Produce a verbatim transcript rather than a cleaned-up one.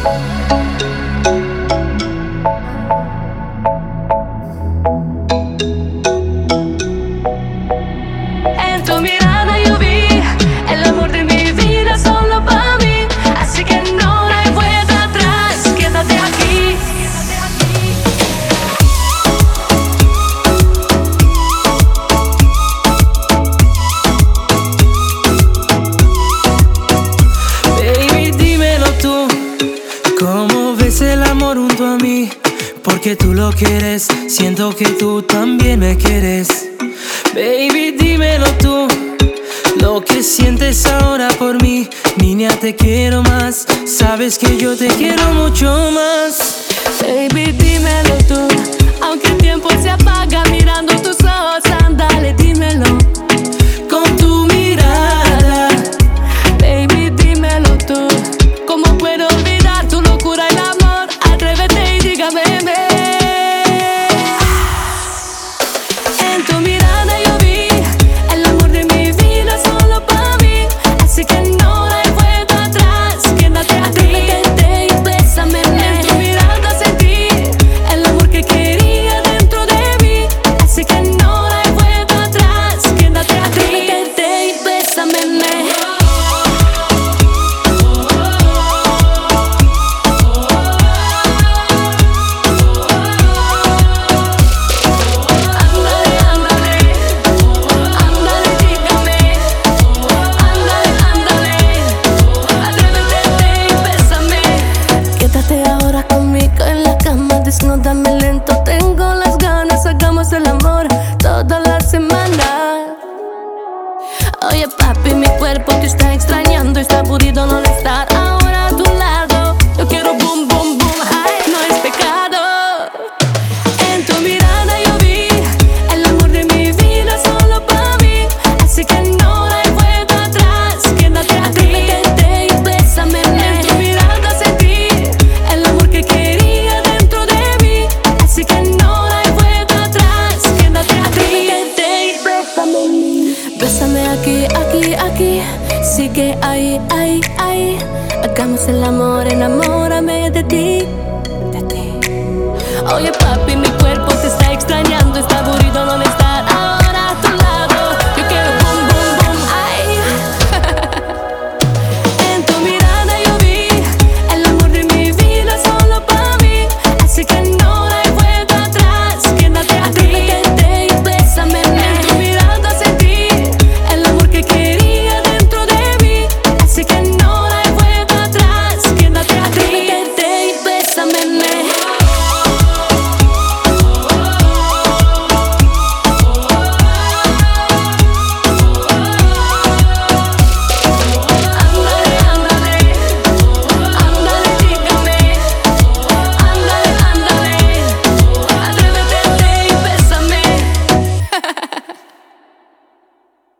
En tu mirada yo vi el amor de mi vida solo para mí, así que no hay vuelta atrás, quédate aquí. Baby, dímelo tú, ¿cómo ves el amor junto a mí? Porque tú lo quieres, siento que tú también me quieres. Baby, dímelo tú, lo que sientes ahora por mí. Niña, te quiero más, sabes que yo te quiero mucho más. Baby, dímelo tú, aunque el tiempo se apaga mirando tus ojos, ándale, dímelo. Con tu mirada, baby, dímelo tú, ¿cómo puedo olvidar tu locura y el amor? Atrévete y dígame, baby. En tu mirada yo vi el amor de mi vida solo para mí, así que no hay vuelta atrás, quédate aquí. Atrévete y bésame. En tu mirada sentí el amor que quería dentro de mí, así que no hay vuelta atrás, quédate aquí. Atrévete y bésame. Ándale, ándale, ándale, dígame. Ándale, ándale, atrévete y bésame. Quédate ahora conmigo en la cama, desnúdame lento, tengo las ganas, hagamos el amor toda la semana. Oye papi, mi cuerpo te está extrañando, está aburrido no estar ahora a tu lado. Yo quiero boom, boom, boom, ay, no es pecado. En tu mirada yo vi el amor de mi vida solo para mí, así que no hay vuelta atrás, quédate aquí. Atrévete y bésame. En tu mirada sentí el amor que quería dentro de mí, así que no hay vuelta atrás, quédate aquí. Atrévete y bésame. Bésame aquí, aquí, aquí, sigue ahí, ahí, ahí. Hagamos el amor, enamórame de ti, de ti. Oye papi, mi cuerpo te está extrañando, está aburrido, no está